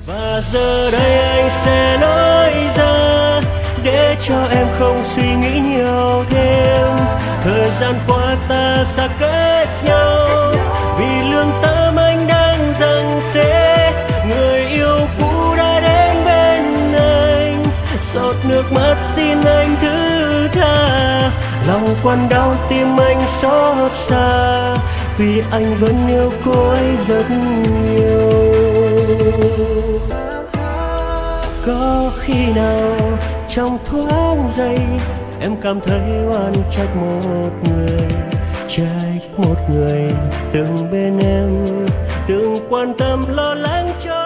Và giờ đây anh sẽ nói ra để cho em không suy nghĩ nhiều thêm. Thời gian qua ta xa cách nhau vì lương tâm anh đang giằng xé. Người yêu cũ đã đến bên anh, giọt nước mắt xin anh thứ tha. Lòng còn đau tim anh xót xa vì anh vẫn yêu cô ấy rất nhiều. Có khi nào trong thoáng giây em cảm thấy oan trách một người từng bên em, từng quan tâm lo lắng cho